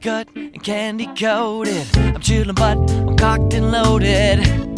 cut and candy coated. I'm chillin', but I'm cocked and loaded.